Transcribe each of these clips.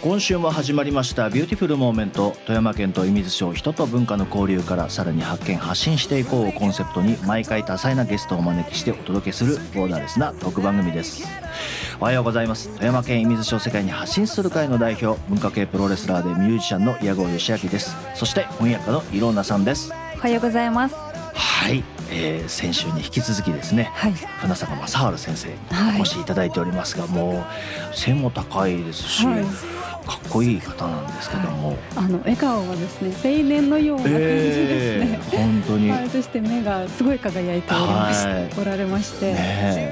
今週も始まりましたビューティフルモーメント。富山県と射水市を人と文化の交流からさらに発見発信していこうをコンセプトに、毎回多彩なゲストをお招きしてお届けするボーダーレスなトーク番組です。おはようございます。富山県射水市を世界に発信する会の代表、文化系プロレスラーでミュージシャンの矢後義明です。そして翻訳家のいろんなさんです。 おはようございます。 はい、先週に引き続きですね、船坂正治先生にお越しいただいておりますが、もう背も高いですし、かっこいい方なんですけども、 笑顔はですね、青年のような感じですね。本当に、そして目がすごい輝いておられまして、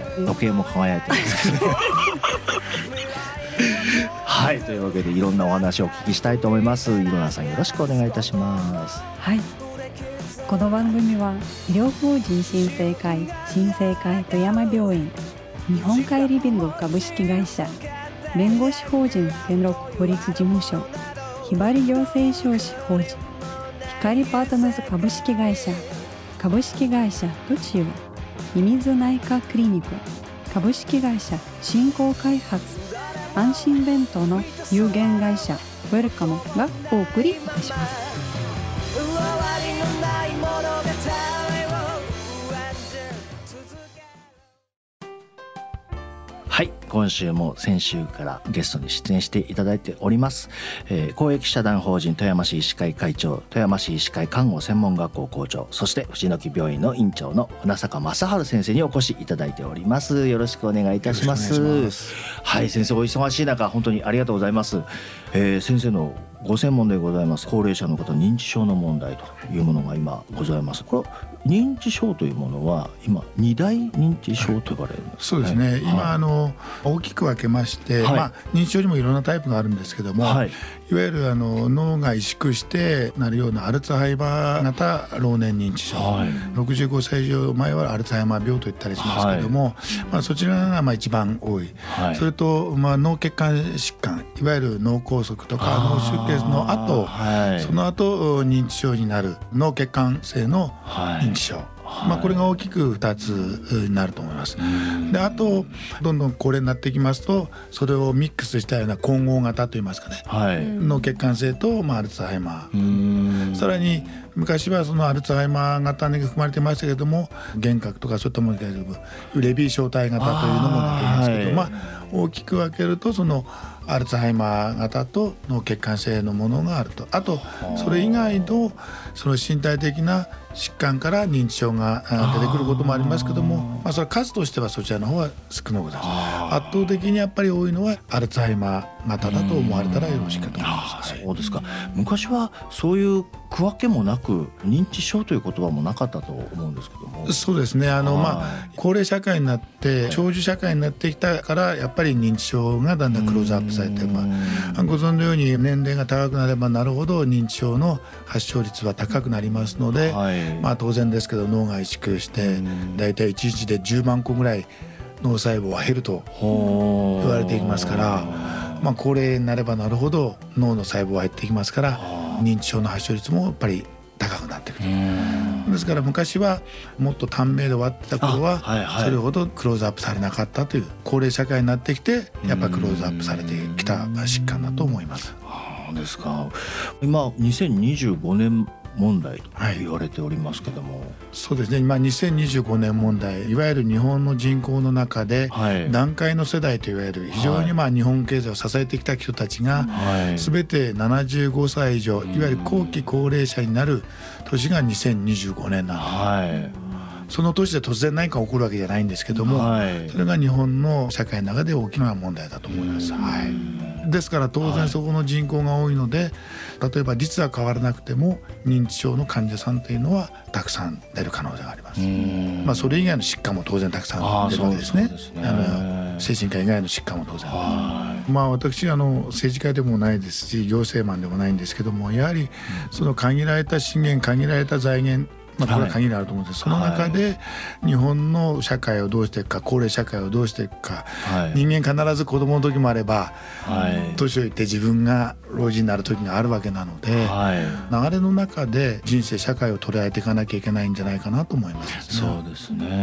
時計も輝いてますけどはい、というわけでいろんなお話をお聞きしたいと思います。いろなさん、よろしくお願いいたします。 はい、この番組は医療法人新生会富山病院、日本海リビング株式会社、弁護士法人天禄法律事務所、ひばり行政書士法人、光パートナーズ株式会社トチオ、射水内科クリニック株式会社振興開発、安心弁当の有限会社ウェルカムがお送りいたします。 はい、今週も先週からゲストに出演していただいております、公益社団法人富山市医師会会長、富山市医師会看護専門学校校長、そして藤木病院の院長の船坂正治先生にお越しいただいております。よろしくお願いいたします。はい、先生お忙しい中本当にありがとうございます。先生のご専門でございます高齢者の方認知症の問題というものが今ございます。これ認知症というものは今2大認知症と呼ばれるんですね。 そうですね、今大きく分けまして、認知症にもいろんなタイプがあるんですけども、いわゆる脳が萎縮してなるようなアルツハイマー型老年認知症、65歳以上前はアルツハイマー病と言ったりしますけども、そちらが一番多い、それと、脳血管疾患、いわゆる脳梗塞とか脳出血の後、その後認知症になる脳血管性の認知症、これが大きく2つになると思います。で、あとどんどん高齢になっていきますと、それをミックスしたような混合型といいますかね、脳血管性と、アルツハイマー、さらに昔はそのアルツハイマー型に含まれてましたけれども、幻覚とかそういったものがレビー小体型というのも出ていますけど、大きく分けるとそのアルツハイマー型と脳血管性のものがあると、あとそれ以外のその身体的な疾患から認知症が出てくることもありますけども、それは数としてはそちらの方は少なくなります。圧倒的にやっぱり多いのはアルツハイマー型だと思われたらよろしいかと思います。 そうですか。昔はそういう区分けもなく認知症という言葉もなかったと思うんですけども。 そうですね、高齢社会になって長寿社会になってきたから、やっぱり認知症がだんだんクローズアップされて、ご存知のように年齢が高くなればなるほど認知症の発症率は高くなりますので、当然ですけど脳が萎縮してだいたい1日で10万個ぐらい脳細胞は減ると言われていますから、高齢になればなるほど脳の細胞は減っていきますから、認知症の発症率もやっぱり高くなってくる。ですから昔はもっと短命で終わってた頃はそれほどクローズアップされなかったという、高齢社会になってきてやっぱりクローズアップされてきた疾患だと思います。 ですか。今2025年問題と言われておりますけども、 そうですね、今2025年問題、いわゆる日本の人口の中で団塊の世代といわれる非常に日本経済を支えてきた人たちが全て75歳以上、いわゆる後期高齢者になる年が2025年なんです。その年で突然何か起こるわけじゃないんですけども、それが日本の社会の中で大きな問題だと思います。ですから当然そこの人口が多いので、例えば率は変わらなくても認知症の患者さんというのはたくさん出る可能性があります。それ以外の疾患も当然たくさん出るわけですね。精神科以外の疾患も当然。私政治家でもないですし行政マンでもないんですけども、やはりその限られた資源、限られた財源、これは限りあると思うんです。その中で日本の社会をどうしていくか、高齢社会をどうしていくか、人間必ず子供の時もあれば、年をいって自分が老人になる時があるわけなので、流れの中で人生社会を捉えていかなきゃいけないんじゃないかなと思います。 そうですね。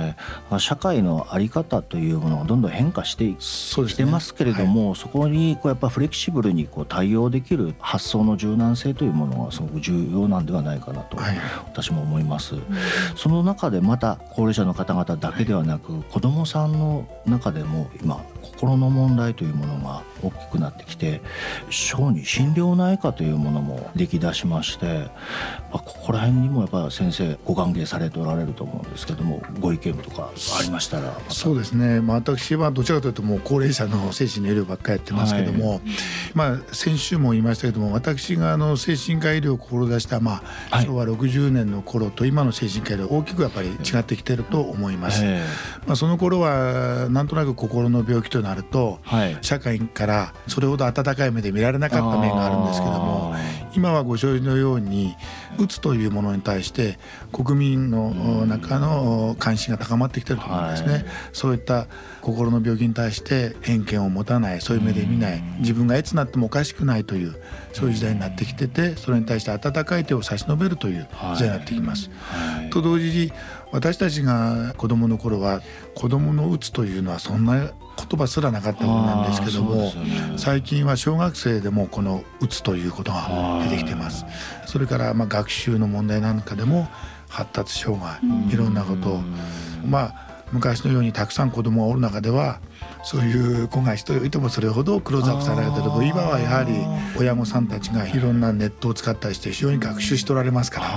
ね。社会の在り方というものがどんどん変化してきてますけれども、そこにこうやっぱフレキシブルにこう対応できる発想の柔軟性というものがすごく重要なんではないかなと私も思います。その中でまた高齢者の方々だけではなく、子どもさんの中でも今心の問題というものが大きくなってきて、小児心療内科というものもできだしまして、ここら辺にもやっぱり先生ご関係されておられると思うんですけども、ご意見とかありましたら。 そうですね、私はどちらかというともう高齢者の精神の医療ばっかりやってますけども、先週も言いましたけども、私が精神科医療を志した、昭和60年の頃と今の精神科医療大きくやっぱり違ってきてると思います。その頃はなんとなく心の病気となると、社会からそれほど温かい目で見られなかった面があるんですけども、今はご承知のようにうつというものに対して国民の中の関心が高まってきてると思うんですね。そういった心の病気に対して偏見を持たない、そういう目で見ない、自分がいつなってもおかしくないという、そういう時代になってきてて、それに対して温かい手を差し伸べるという時代になってきます。と同時に私たちが子どもの頃は子どものうつというのはそんな言葉すらなかったものなんですけども、最近は小学生でもこのうつということが出てきています。それから学習の問題なんかでも発達障害、いろんなことを昔のようにたくさん子どもがおる中ではそういう子が一人いてもそれほどクローズアップされなかったけど、今はやはり親御さんたちがいろんなネットを使ったりして非常に学習しておられますから、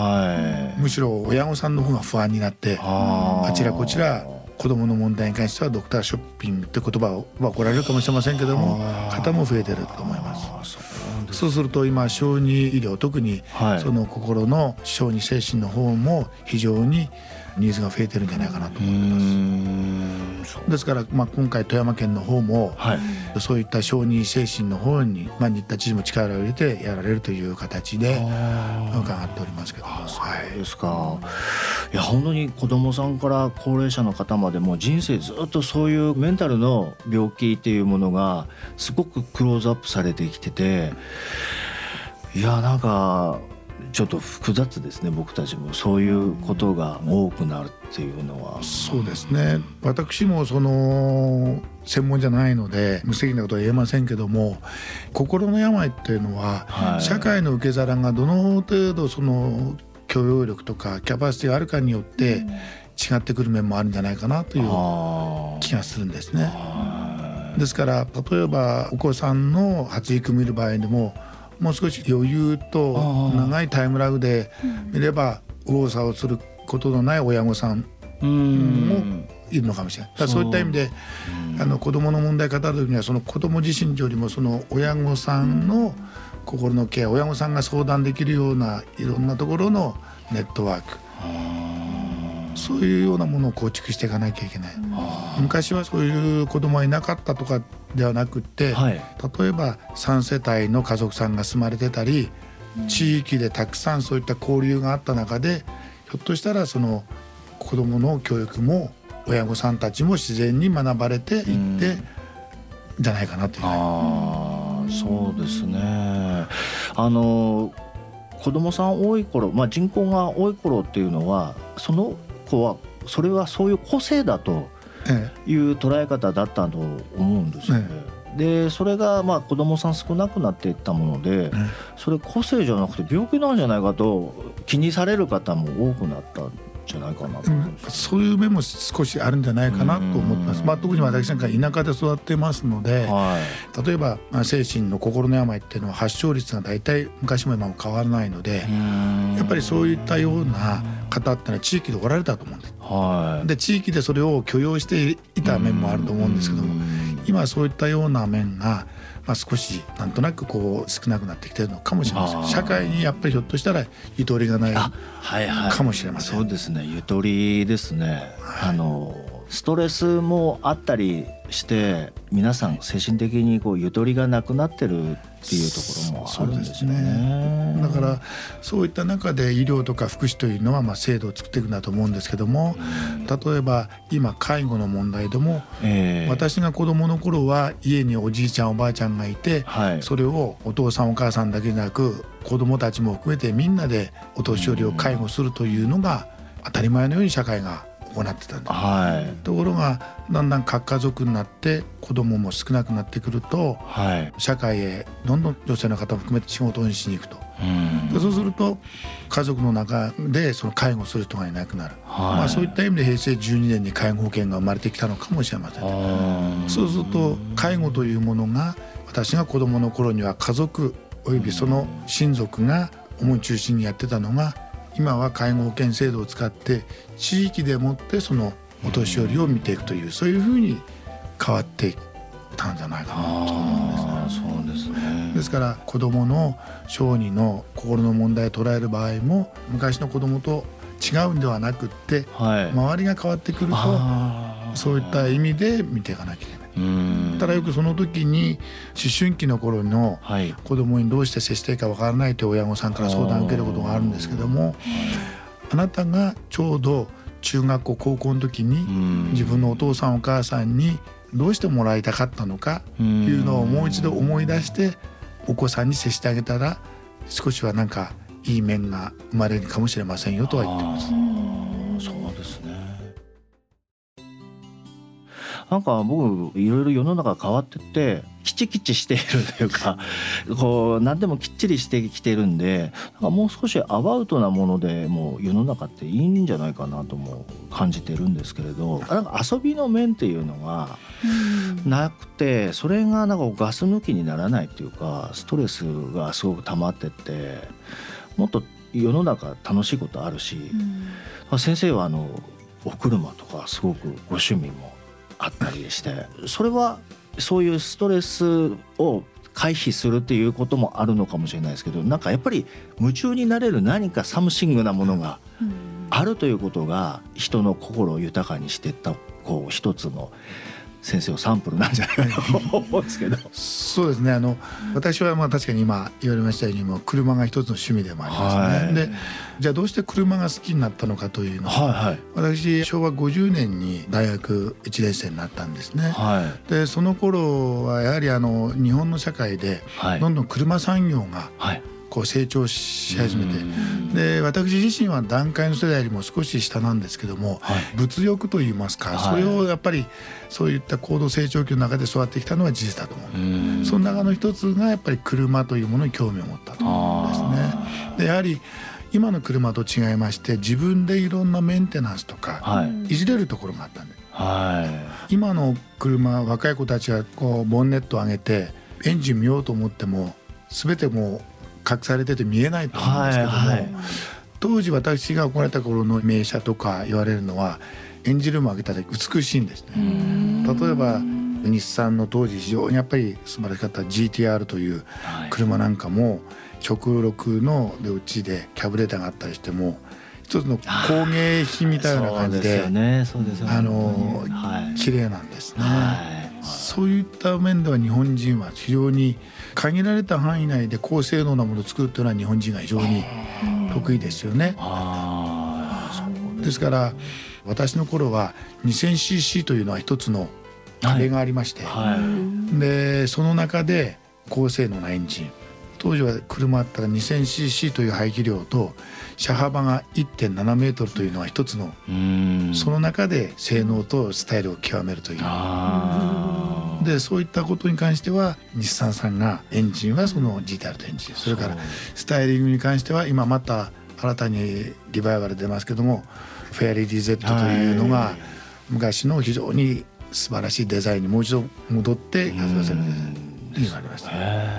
むしろ親御さんの方が不安になってあちらこちら子どもの問題に関してはドクターショッピングって言葉を怒られるかもしれませんけども、方も増えてると思います。そうすると今小児医療、特にその心の小児精神の方も非常にニーズが増えてるんじゃないかなと思います。ですから、今回富山県の方も、そういった小児精神の方に、新田知事も力を入れてやられるという形で伺っておりますけども。 そうですか。いや本当に子どもさんから高齢者の方までも人生ずっとそういうメンタルの病気っていうものがすごくクローズアップされてきてて、いやなんかちょっと複雑ですね。僕たちもそういうことが多くなるっていうのは。 そうですね、私もその専門じゃないので無責任なことは言えませんけども、心の病っていうのは、社会の受け皿がどの程度その許容力とかキャパシティがあるかによって違ってくる面もあるんじゃないかなという気がするんですね。ですから例えばお子さんの発育見る場合でも、もう少し余裕と長いタイムラグで見れば右往左往することのない親御さんもいるのかもしれない。だからそういった意味で子どもの問題を語る時には、その子ども自身よりもその親御さんの心のケア、親御さんが相談できるようないろんなところのネットワーク、そういうようなものを構築していかなきゃいけない。昔はそういう子供はいなかったとかではなくって、例えば3世帯の家族さんが住まれてたり、地域でたくさんそういった交流があった中で、ひょっとしたらその子供の教育も親御さんたちも自然に学ばれていってじゃないかなという。 そうですね。子供さん多い頃、人口が多い頃っていうのは、その子はそれはそういう個性だという捉え方だったと思うんですよね。でそれが子どもさん少なくなっていったもので、それ個性じゃなくて病気なんじゃないかと気にされる方も多くなったんじゃないかなと思います。 そういう面も少しあるんじゃないかなと思ってます。特に私なんか田舎で育ってますので、例えば精神の心の病っていうのは発症率がだいたい昔も今も変わらないので、やっぱりそういったような方ってのは地域でおられたと思うんです。で地域でそれを許容していた面もあると思うんですけども、今そういったような面が少しなんとなく少なくなってきているのかもしれません。社会にやっぱりひょっとしたらゆとりがないかもしれません。 そうですね、ゆとりですね。ストレスもあったりして皆さん精神的にゆとりがなくなってるっていうところもあるんですよね。 だからそういった中で医療とか福祉というのは制度を作っていくんだと思うんですけども、例えば今介護の問題でも、私が子どもの頃は家におじいちゃんおばあちゃんがいて、それをお父さんお母さんだけでなく子どもたちも含めてみんなでお年寄りを介護するというのが当たり前のように社会が行ってたんです、ところがだんだん核家族になって子供も少なくなってくると、社会へどんどん女性の方も含めて仕事にしに行くと、そうすると家族の中でその介護する人がいなくなる、そういった意味で平成12年に介護保険が生まれてきたのかもしれません。そうすると介護というものが、私が子供の頃には家族およびその親族が主に中心にやってたのが、今は介護保険制度を使って地域でもってそのお年寄りを見ていくという、そういうふうに変わっていったんじゃないかなと思うんですね。 そうですね。 ですから子どもの小児の心の問題を捉える場合も、昔の子どもと違うんではなくって、周りが変わってくるとそういった意味で見ていかなきゃいけない。ただよくその時に思春期の頃の子どもにどうして接していいかわからないという親御さんから相談を受けることがあるんですけども、あなたがちょうど中学校高校の時に自分のお父さんお母さんにどうしてもらいたかったのかというのをもう一度思い出してお子さんに接してあげたら、少しはなんかいい面が生まれるかもしれませんよとは言ってます。 そうですね。なんか僕いろいろ世の中変わってってキチキチしているというかこう何でもきっちりしてきてるんで、なんかもう少しアバウトなものでもう世の中っていいんじゃないかなとも感じてるんですけれど、なんか遊びの面っていうのがなくて、それがなんかガス抜きにならないっていうか、ストレスがすごく溜まってって、もっと世の中楽しいことあるし、先生はお車とかすごくご趣味もあったりして、それはそういうストレスを回避するっていうこともあるのかもしれないですけど、なんかやっぱり夢中になれる何かサムシングなものがあるということが人の心を豊かにしていったこう一つの先生のサンプルなんじゃないかと思うんですけど。 そうですね。私は確かに今言われましたようにもう車が一つの趣味でもありますね。でじゃあどうして車が好きになったのかというのは、私昭和50年に大学1年生になったんですね。でその頃はやはり日本の社会でどんどん車産業がこう成長し始めて、で私自身は団塊の世代よりも少し下なんですけども、物欲といいますか、それをやっぱりそういった高度成長期の中で育ってきたのは事実だと思う。その中の一つがやっぱり車というものに興味を持ったと思うんですね。でやはり今の車と違いまして、自分でいろんなメンテナンスとかいじれるところがあったんで、今の車若い子たちはこうボンネットを上げてエンジン見ようと思っても全てもう隠されてて見えないと思うんですけども、当時私が行われた頃の名車とか言われるのはエンジンルームを上げたら美しいんですね。例えば日産の当時非常にやっぱり素晴らしかった GTR という車なんかも直録のうちでキャブレターがあったりしても一つの工芸品みたいな感じで綺麗なんですね。そういった面では日本人は非常に限られた範囲内で高性能なものを作るというのは日本人が非常に得意ですよね。ですから私の頃は 2000cc というのは一つの壁がありまして、でその中で高性能なエンジン、当時は車あったら 2000cc という排気量と車幅が 1.7 メートルというのは一つの、その中で性能とスタイルを極めるという。でそういったことに関しては日産さんがエンジンはその GTR とエンジン、それからスタイリングに関しては今また新たにリバイバル出ますけどもフェアレディ Z というのが昔の非常に素晴らしいデザインにもう一度戻って発売されるというのがありました。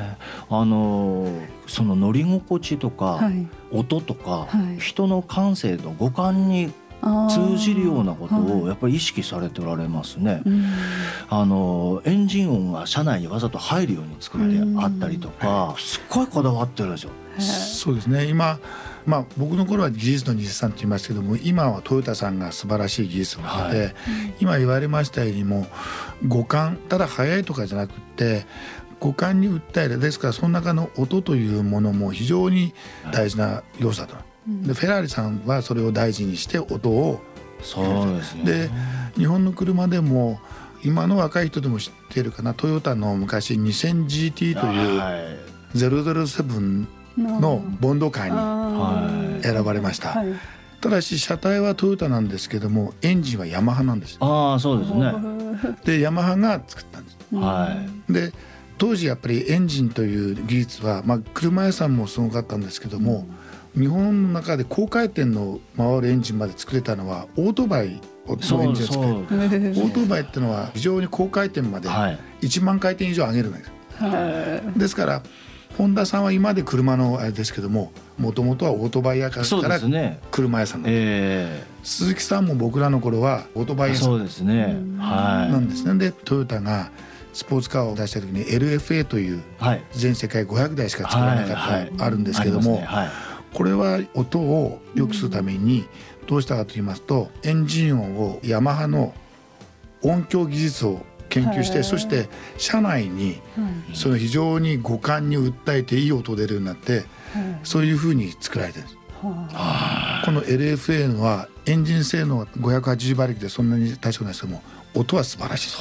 その乗り心地とか、音とか、人の感性の五感に通じるようなことをやっぱり意識されておられますね。エンジン音が車内にわざと入るように作ってあったりとか、すっごいこだわってるんですよ。 そうですね。今僕の頃は技術の日産と言いますけども、今はトヨタさんが素晴らしい技術を持って、今言われましたようにも五感、ただ速いとかじゃなくって五感に訴える、ですからその中の音というものも非常に大事な要素だと。でフェラーリさんはそれを大事にして音をそうですね。 で日本の車でも今の若い人でも知っているかな、トヨタの昔 2000GT という007のボンドカーに選ばれました。 ただし車体はトヨタなんですけどもエンジンはヤマハなんです。 ああそうですね。 でヤマハが作ったんです。 はい。 で当時やっぱりエンジンという技術は、車屋さんもすごかったんですけども、日本の中で高回転の回るエンジンまで作れたのはオートバイのエンジンを作る。オートバイってのは非常に高回転まで1万回転以上上げるんです。ですからホンダさんは今まで車のあれですけども、もともとはオートバイ屋から車屋さんだった、鈴木さんも僕らの頃はオートバイ屋さんなんですね。でトヨタがスポーツカーを出した時に LFA という全世界500台しか作らなかったあるんですけども、これは音を良くするためにどうしたかと言いますと、エンジン音をヤマハの音響技術を研究して、そして車内にその非常に五感に訴えていい音出るようになって、そういうふうに作られてるんです。この LFA のはエンジン性能は580馬力でそんなに大したないですけども、音は素晴らしい。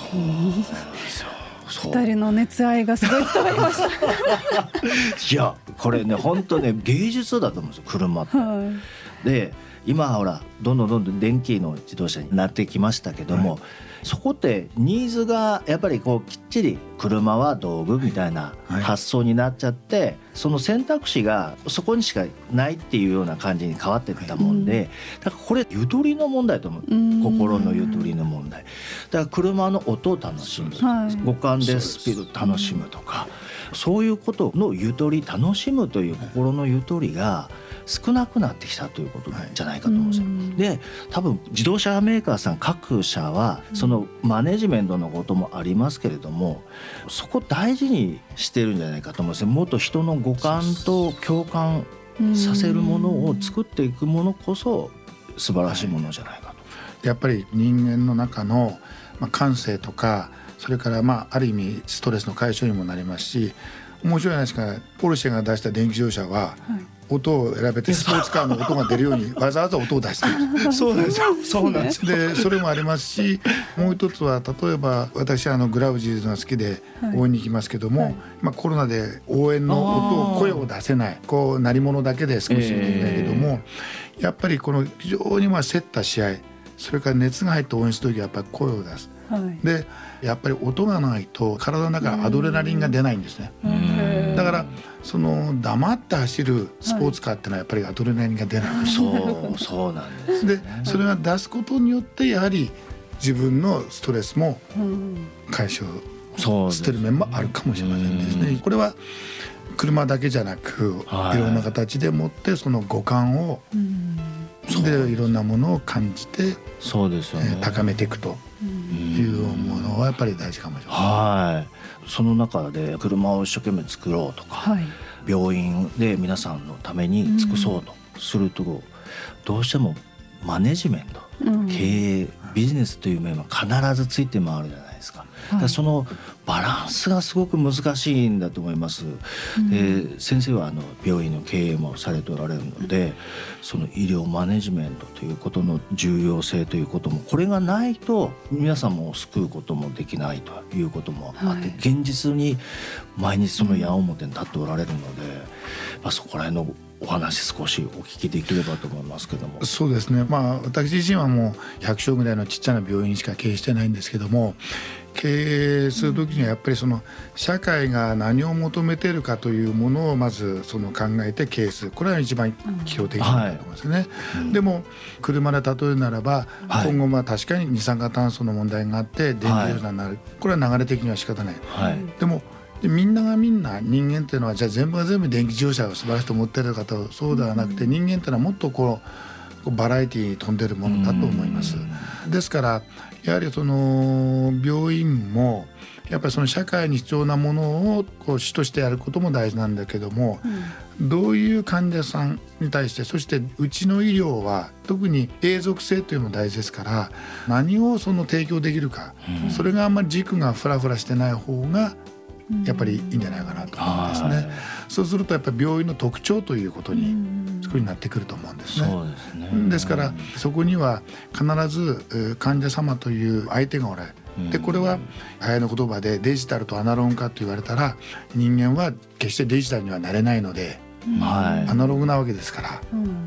二人の熱愛がすごい伝わりましたいやこれね本当ね芸術だと思うんですよ車って、で今ほらどんどん電気の自動車になってきましたけども、そこってニーズがやっぱりこうきっちり車は道具みたいな発想になっちゃって、その選択肢がそこにしかないっていうような感じに変わっていったもんで、だからこれゆとりの問題と思う。心のゆとりの問題だから車の音を楽しむ、五感でスピード楽しむとか、そういうことのゆとり、楽しむという心のゆとりが少なくなってきたということじゃないかと思うんですよ。で多分自動車メーカーさん各社はそのマネジメントのこともありますけれども、そこ大事にしてるんじゃないかと思うんですよ。もっと人の五感と共感させるものを作っていくものこそ素晴らしいものじゃないかと。 やっぱり人間の中の感性とか、それからある意味ストレスの解消にもなりますし、面白い話がポルシェが出した電気自動車は、音を選べてスポーツカーの音が出るようにわざわざ音を出してるそうなんですよ。そうなんです。でそれもありますし、もう一つは例えば私グラウジーズが好きで応援に行きますけども、コロナで応援の音声を出せない、こう鳴り物だけで少しいいんだけども、やっぱりこの非常に競った試合、それから熱が入って応援する時はやっぱり声を出す、でやっぱり音がないと体の中からアドレナリンが出ないんですね。だからその黙って走るスポーツカーってのはやっぱりアドレナリンが出ない、 そうなんですね。 でそれが出すことによってやはり自分のストレスも解消してる面もあるかもしれませんですね。これは車だけじゃなく、いろんな形でもってその五感をでいろんなものを感じて高めていくというものはやっぱり大事かもしれない。 その中で車を一生懸命作ろうとか、病院で皆さんのために尽くそうとすると、どうしてもマネジメント、経営、ビジネスという面は必ずついて回るじゃないですか。だからそのバランスがすごく難しいんだと思います。で先生は病院の経営もされておられるので、その医療マネジメントということの重要性ということも、これがないと皆さんも救うこともできないということもあって、現実に毎日その矢面に立っておられるので、そこら辺のお話少しお聞きできればと思いますけども。 そうですね、私自身はもう100床ぐらいのちっちゃな病院しか経営してないんですけども、経営する時にはやっぱりその社会が何を求めているかというものをまずその考えて経営する、これは一番基本的なんだと思いますね。でも車で例えるならば、今後確かに二酸化炭素の問題があって電気自動車になる、これは流れ的には仕方ない。でもみんながみんな人間っていうのはじゃあ全部が全部電気自動車が素晴らしいと思っている方はそうではなくて、人間っていうのはもっとバラエティに富んでるものだと思います。ですからやはりその病院もやっぱりその社会に必要なものを主としてやることも大事なんだけども、どういう患者さんに対して、そしてうちの医療は特に永続性というのも大事ですから、何をその提供できるか、それがあんまり軸がフラフラしてない方がやっぱりいいんじゃないかなと思うんですね。そうするとやっぱり病院の特徴ということになってくると思うんですね。ですからそこには必ず患者様という相手がおられる。でこれは早いの言葉でデジタルとアナログ化と言われたら、人間は決してデジタルにはなれないので、アナログなわけですから、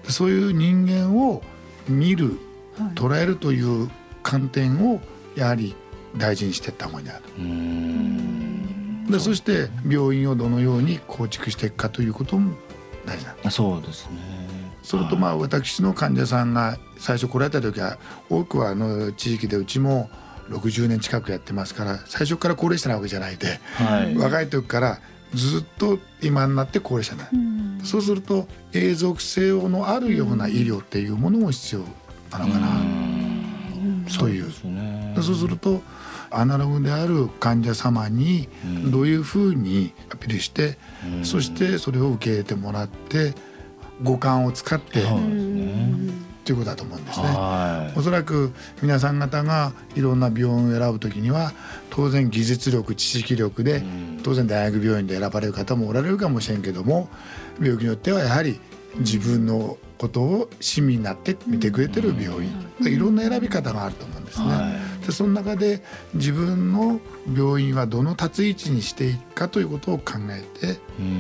そういう人間を見る、捉えるという観点をやはり大事にしていった方がいいなと。でそして病院をどのように構築していくかということも大事なんです。 そうですね。 それと私の患者さんが最初来られた時は多くは地域でうちも60年近くやってますから最初から高齢者なわけじゃないで、若い時からずっと今になって高齢者になる、そうすると永続性のあるような医療っていうものも必要なのかなという。そうするとアナログである患者様にどういうふうにアピールして、そしてそれを受け入れてもらって五感を使ってということだと思うんですね。おそらく皆さん方がいろんな病院を選ぶときには当然技術力知識力で当然大学病院で選ばれる方もおられるかもしれんけども、病気によってはやはり自分のことを親身になって見てくれてる病院、いろんな選び方があると思うんですね。でその中で自分の病院はどの立つ位置にしていくかということを考えて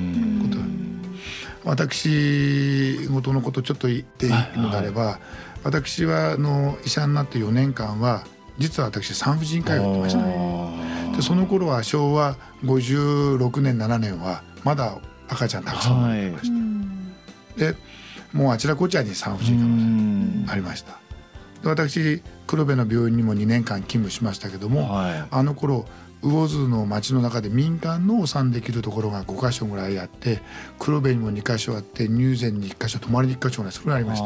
私事のことをちょっと言っていいのであれば、私は医者になって4年間は実は私産婦人科医をやってましたね。でその頃は昭和56年7年はまだ赤ちゃんたくさん生まれました、でもうあちらこちらに産婦人科がありました。で私黒部の病院にも2年間勤務しましたけども、あの頃魚津の町の中で民間のお産できるところが5か所ぐらいあって、黒部にも2か所あって、入善に1か所、泊まりに1か所ぐらいそれがありました。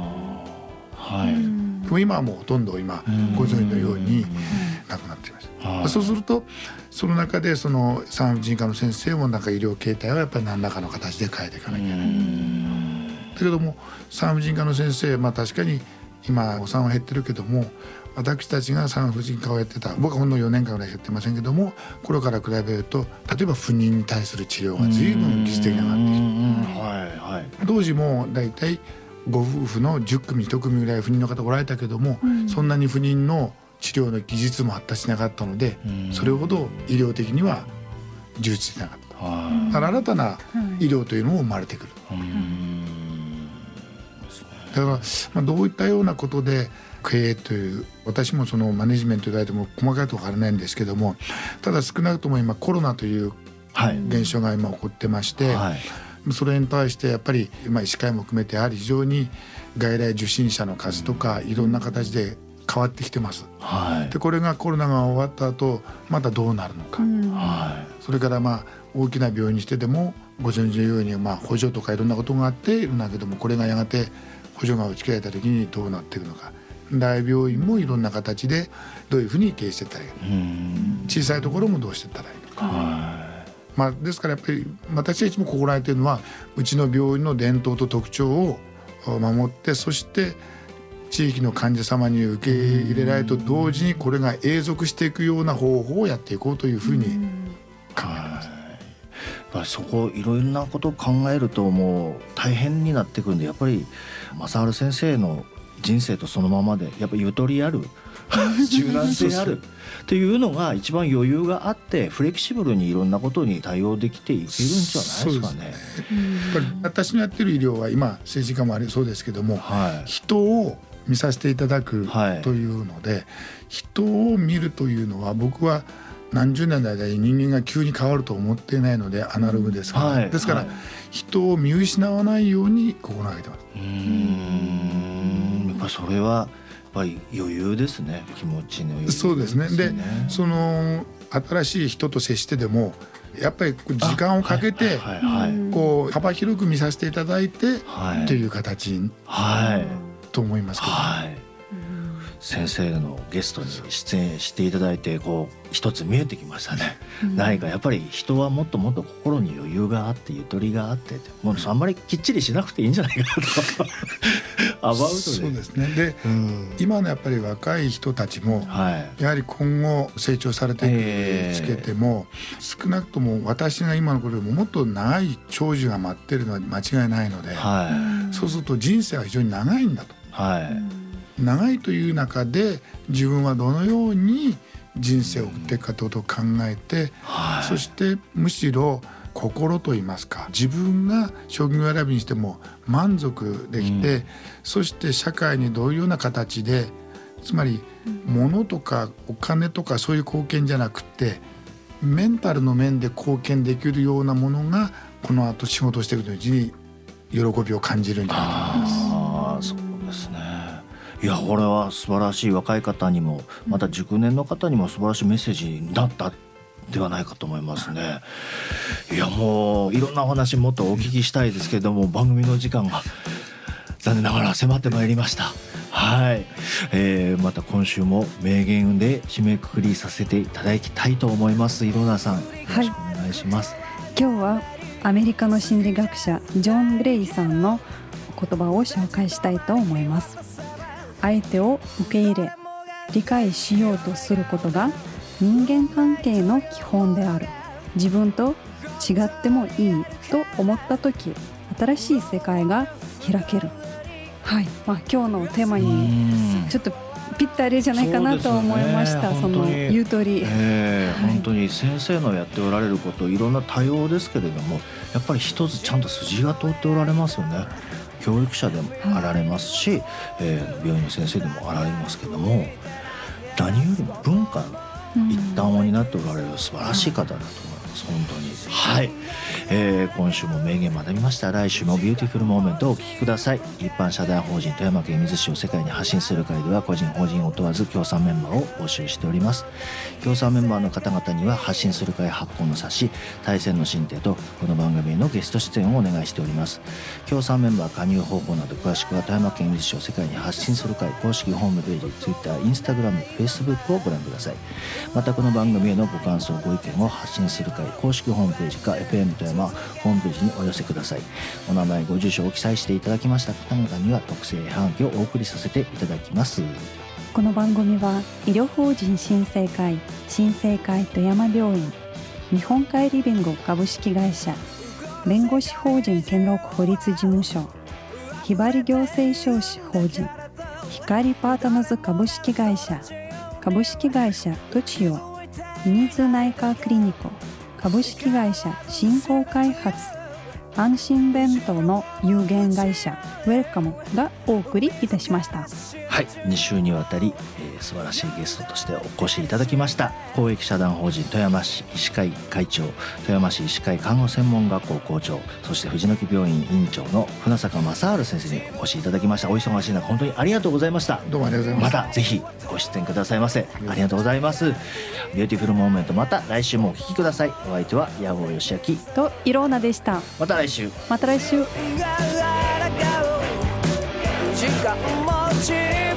でも今はもうほとんど今ご存知のようになくなっていました。そうするとその中でその産婦人科の先生も医療形態はやっぱり何らかの形で変えていかなきゃいけない。だけども産婦人科の先生、確かに今お産は減ってるけども、私たちが産婦人科をやってた、僕はほんの4年間ぐらいやってませんけども、頃から比べると例えば不妊に対する治療が随分技術的になってきて、当時もだいたいご夫婦の10組1組ぐらい不妊の方おられたけども、そんなに不妊の治療の技術も発達しなかったので、それほど医療的には充実してなかった。だから新たな医療というのも生まれてくる。だからどういったようなことで経営という、私もそのマネジメントいただいても細かいところはあらないんですけども、ただ少なくとも今コロナという現象が今起こってまして、それに対してやっぱり医師会も含めてやはり非常に外来受診者の数とかいろんな形で変わってきてます。でこれがコロナが終わった後またどうなるのか、それから大きな病院にしてでもご存知のように補助とかいろんなことがあっているんだけども、これがやがて補助が打ち切られた時にどうなっていくのか、大病院もいろんな形でどういうふうに経営していったらいいのか、小さいところもどうしていったらいいのか、ですからやっぱり私たちも心がけているのはうちの病院の伝統と特徴を守って、そして地域の患者様に受け入れられると同時にこれが永続していくような方法をやっていこうというふうに考えます。 そこいろいろなことを考えるともう大変になってくるんで、やっぱり正治先生の人生とそのままでやっぱりゆとりある柔軟性あるっていうのが一番余裕があって、フレキシブルにいろんなことに対応できていけるんじゃないですかね。やっぱり私のやってる医療は今政治家もありそうですけども、人を見させていただくというので、人を見るというのは僕は何十年の間に人間が急に変わると思っていないので、アナログですから、ですから人を見失わないように心がけてます。 やっぱそれはやっぱり余裕ですね、気持ちの余裕。 そうですね。でその新しい人と接してでもやっぱり時間をかけてこう幅広く見させていただいてという形と思いますけど、 先生のゲストに出演していただいて一つ見えてきましたね。何かやっぱり人はもっともっと心に余裕があってゆとりがあってもうあんまりきっちりしなくていいんじゃないかなとアバウトで。 そうですね。で、今のやっぱり若い人たちもやはり今後成長されていくつけても、少なくとも私が今の頃よりももっと長い長寿が待っているのは間違いないので、そうすると人生は非常に長いんだと。長いという中で自分はどのように人生を送っていくかということを考えて、そしてむしろ心といいますか、自分が職業選びにしても満足できて、そして社会にどういうような形で、つまり物とかお金とかそういう貢献じゃなくて、メンタルの面で貢献できるようなものがこの後仕事をしていくうちに喜びを感じるんじゃないかと思います。 そうですね。いや、これは素晴らしい、若い方にもまた熟年の方にも素晴らしいメッセージになったではないかと思いますね。いや、もういろんなお話もっとお聞きしたいですけれども、番組の時間が残念ながら迫ってまいりました。はい、また今週も名言で締めくくりさせていただきたいと思います。色田さん、よろしくお願いします。 今日はアメリカの心理学者ジョン・グレイさんの言葉を紹介したいと思います。相手を受け入れ理解しようとすることが人間関係の基本である。自分と違ってもいいと思った時、新しい世界が開ける。はい、今日のテーマにちょっとぴったりじゃないかなと思いました。 その言う通り、 本当に先生のやっておられること、いろんな多様ですけれども、やっぱり一つちゃんと筋が通っておられますよね。教育者でもあられますし、病院の先生でもあられますけども、何よりも文化の一端を担っておられる素晴らしい方だと思います。本当に。はい、今週も名言学びました。来週もビューティフルモーメントをお聞きください。一般社団法人富山県水市を世界に発信する会では、個人法人を問わず協賛メンバーを募集しております。協賛メンバーの方々には発信する会発行の冊子、対戦の進呈とこの番組へのゲスト出演をお願いしております。協賛メンバー加入方法など詳しくは富山県水市を世界に発信する会公式ホームページ、Twitter、Instagram、Facebook をご覧ください。またこの番組へのご感想ご意見を発信する会公式ホームページか FM 富山ホームページにお寄せください。お名前ご住所を記載していただきました方々には特製絵はがきをお送りさせていただきます。 この番組は医療法人新生会富山病院、日本帰り弁護株式会社、弁護士法人兼六法律事務所、ひばり行政書士法人光パートナーズ株式会社、株式会社トチオ、ニーズ内科クリニコ株式会社振興開発、安心弁当の有限会社ウェルカムがお送りいたしました。 はい、2週にわたり、素晴らしいゲストとしてお越しいただきました。公益社団法人富山市医師会会長、富山市医師会看護専門学校校長、そして藤木病院院長の船坂正治先生にお越しいただきました。お忙しい中本当にありがとうございました。 どうもありがとうございます。 またぜひご出演くださいませ。ありがとうございます。ビューティフルモーメント、また来週もお聞きください。お相手は矢後義明とイローナでした。 また来週。 また来週。 時間持ち